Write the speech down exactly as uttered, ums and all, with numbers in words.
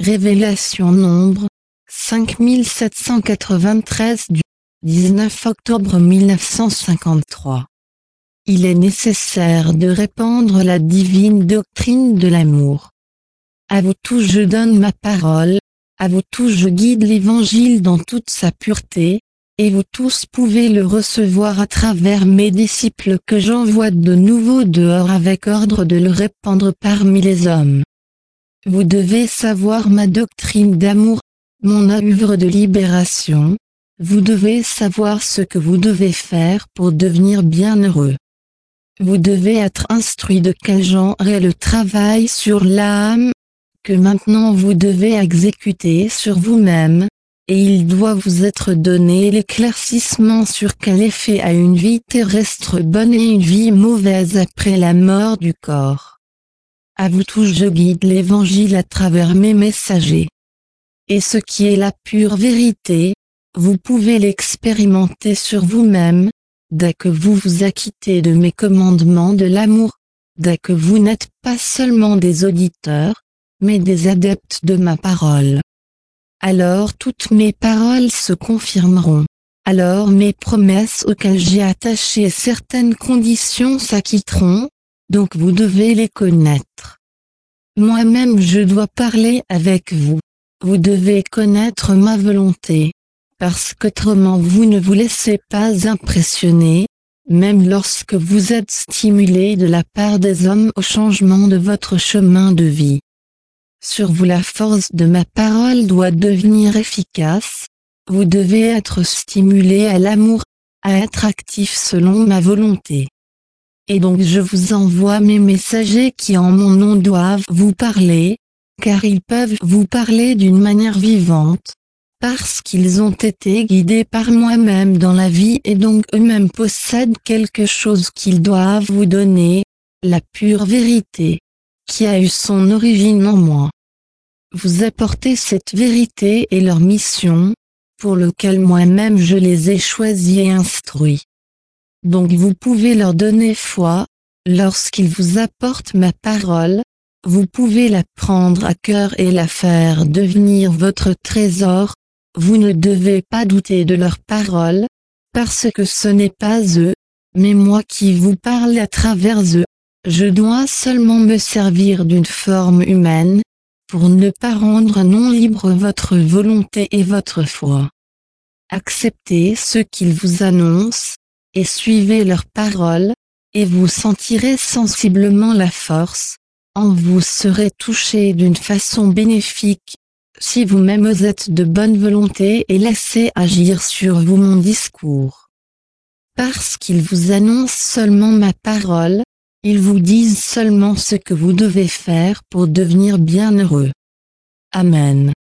Révélation nombre cinq mille sept cent quatre-vingt-treize du dix-neuf octobre mille neuf cent cinquante-trois. Il est nécessaire de répandre la divine doctrine de l'amour. À vous tous je donne ma parole, à vous tous je guide l'évangile dans toute sa pureté, et vous tous pouvez le recevoir à travers mes disciples que j'envoie de nouveau dehors avec ordre de le répandre parmi les hommes. Vous devez savoir ma doctrine d'amour, mon œuvre de libération, vous devez savoir ce que vous devez faire pour devenir bienheureux. Vous devez être instruit de quel genre est le travail sur l'âme, que maintenant vous devez exécuter sur vous-même, et il doit vous être donné l'éclaircissement sur quel effet a une vie terrestre bonne et une vie mauvaise après la mort du corps. À vous tous je guide l'évangile à travers mes messagers. Et ce qui est la pure vérité, vous pouvez l'expérimenter sur vous-même, dès que vous vous acquittez de mes commandements de l'amour, dès que vous n'êtes pas seulement des auditeurs, mais des adeptes de ma parole. Alors toutes mes paroles se confirmeront. Alors mes promesses auxquelles j'ai attaché certaines conditions s'acquitteront, donc vous devez les connaître. Moi-même je dois parler avec vous. Vous devez connaître ma volonté, parce qu'autrement vous ne vous laissez pas impressionner, même lorsque vous êtes stimulé de la part des hommes au changement de votre chemin de vie. Sur vous la force de ma parole doit devenir efficace, vous devez être stimulé à l'amour, à être actif selon ma volonté. Et donc je vous envoie mes messagers qui en mon nom doivent vous parler, car ils peuvent vous parler d'une manière vivante, parce qu'ils ont été guidés par moi-même dans la vie et donc eux-mêmes possèdent quelque chose qu'ils doivent vous donner, la pure vérité, qui a eu son origine en moi. Vous apportez cette vérité et leur mission, pour lequel moi-même je les ai choisis et instruits. Donc vous pouvez leur donner foi, lorsqu'ils vous apportent ma parole, vous pouvez la prendre à cœur et la faire devenir votre trésor, vous ne devez pas douter de leur parole, parce que ce n'est pas eux, mais moi qui vous parle à travers eux, je dois seulement me servir d'une forme humaine, pour ne pas rendre non libre votre volonté et votre foi. Acceptez ce qu'ils vous annoncent, et suivez leurs paroles, et vous sentirez sensiblement la force, en vous serez touché d'une façon bénéfique, si vous-même êtes de bonne volonté et laissez agir sur vous mon discours. Parce qu'ils vous annoncent seulement ma parole, ils vous disent seulement ce que vous devez faire pour devenir bienheureux. Amen.